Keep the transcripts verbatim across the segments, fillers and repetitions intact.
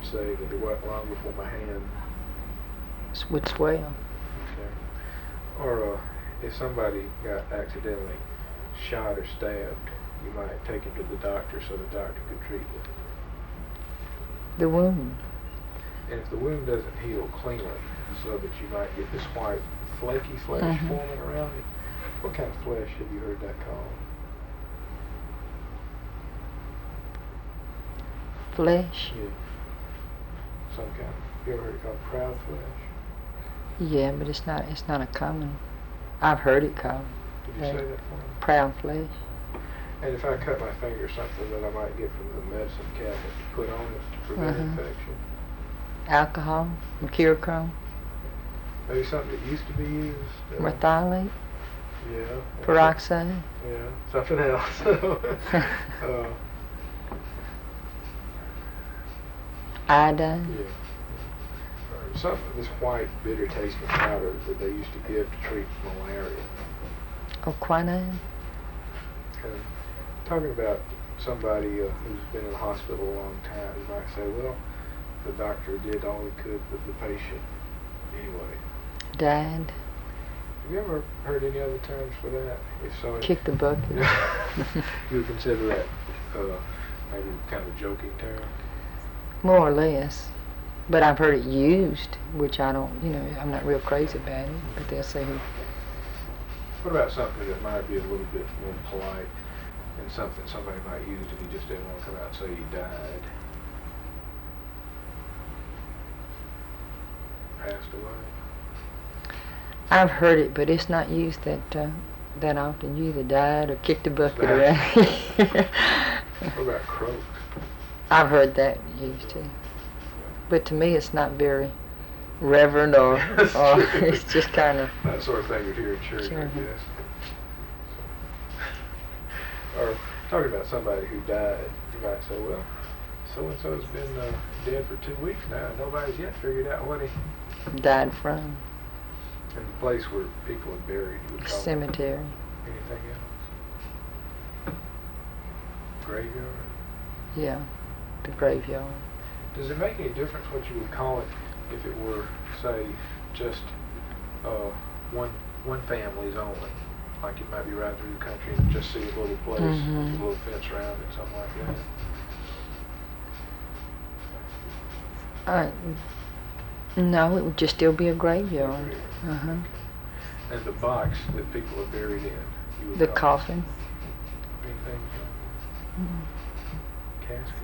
would say that it wasn't long before my hand S- would swell. Okay. Or uh, if somebody got accidentally shot or stabbed, you might take him to the doctor so the doctor could treat it. The wound. And if the wound doesn't heal cleanly, so that you might get this white, flaky flesh Mhm. forming around it, what kind of flesh have you heard that called? Flesh. Yeah. Some kind of, you ever heard it called proud flesh? Yeah, but it's not. It's not a common. I've heard it called Did you Yeah. say that for me? proud flesh. And if I cut my finger, something that I might get from the medicine cabinet to put on it to prevent Mhm. infection. Alcohol, mercurochrome, Maybe something that used to be used. Uh, merthiolate, Yeah. peroxide. Yeah, something else. uh, Iodine. yeah. Or some this white, bitter tasting powder that they used to give to treat malaria. Or quinine. And talking about somebody uh, who's been in the hospital a long time, you might say, well, the doctor did all he could with the patient anyway. Died. Have you ever heard any other terms for that? If so, Kick the bucket. you would consider that uh, maybe kind of a joking term? More or less. But I've heard it used, which I don't, you know, I'm not real crazy about it. But they'll say, What about something that might be a little bit more polite and something somebody might use if he just didn't want to come out and say he died? Passed away? I've heard it, but it's not used that uh, that often. You either died or kicked the bucket Died. around. What about croaked? I've heard that used too. But to me, it's not very reverent or, That's or true. it's just kind of. That sort of thing you'd hear in church, Sure. I guess. Or talking about somebody who died, you might say, well, so-and-so's been uh, dead for two weeks now, and nobody's yet figured out what he... Died from. And the place where people are buried, you would call it Cemetery. anything else? Graveyard? Yeah, the graveyard. Does it make any difference what you would call it if it were, say, just uh, one one family's only? Like you might be riding through the country and just see a little place Mhm. with a little fence around it, something like that. Uh, no, it would just still be a graveyard. Uh huh. And the box that people are buried in, you would The call coffin. anything? Mhm. Casket?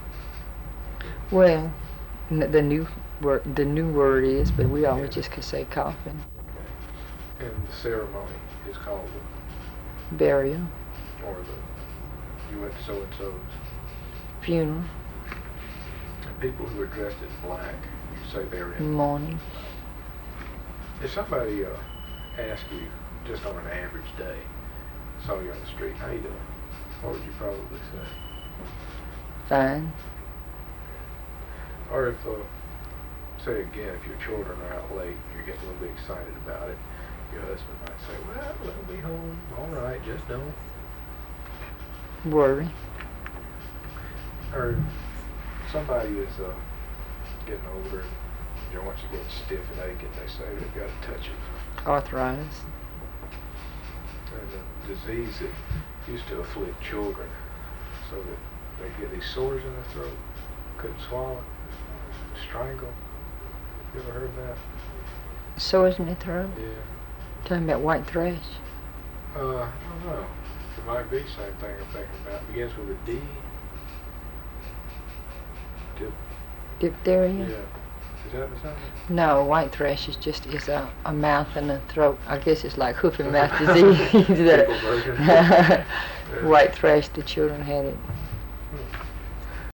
Well, n- the new word, the new word is, but we always just could say coffin. And the ceremony is called the, Burial, or the, you went to so-and-so's. funeral, And people who are dressed in black, you say they're in. mourning. If somebody uh, asked you, just on an average day, saw you on the street, how you doing? What would you probably say? Fine. Or if, uh, say again, if your children are out late and you're getting a little bit excited about it, your husband might say, well, they'll be home. All right, just don't. Worry. Or somebody is uh, getting older, joints are getting stiff and aching, they say they've got a touch of Arthritis. and a disease that used to afflict children so that they get these sores in their throat, couldn't swallow, strangle. You ever heard of that? Sores in the throat. Yeah. Talking about white thrush. Uh, I don't know. It might be the same thing I'm thinking about. It begins with a D. Dip. Diphtheria. Yeah. Is that the same? No, white thrush is just is a, a mouth and a throat. I guess it's like hoof and mouth disease. People version. That Yeah. white thrush, the children had it